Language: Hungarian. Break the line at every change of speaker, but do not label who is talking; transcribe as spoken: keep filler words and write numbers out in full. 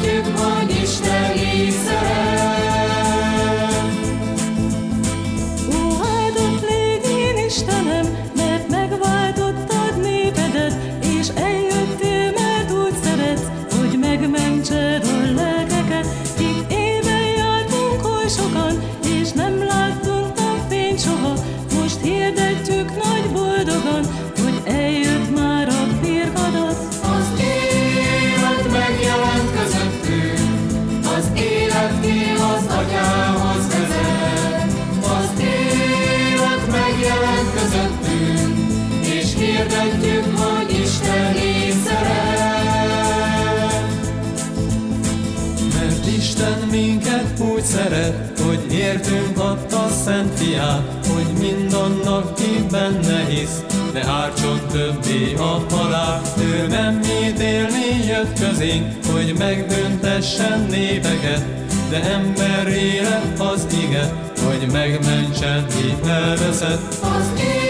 hirdettük, hogy Isten így szeret.
Ó, áldott légy én Istenem, mert megváltottad népedet, és eljöttél, mert úgy szeretsz, hogy megmentsed a lelkeket. Itt éven jártunk oly sokan, és nem láttunk napfényt soha. Most hirdetjük nagy boldogan, hogy eljött már a birkadat.
Az élet megjelent közöttünk, az élet ki az Atyához vezet. Az élet megjelent közöttünk, és hirdetjük, hogy Isten így szeret.
Mert Isten minket úgy szeret, hogy értünk adta Szent Fiát, hogy mindannak, ki benne hisz, ne ártson többé a halál. Ő nem ítélni jött közénk, hogy megbüntessen népeket, de emberré lett az ige, hogy megmentsen, ki elveszett.
Az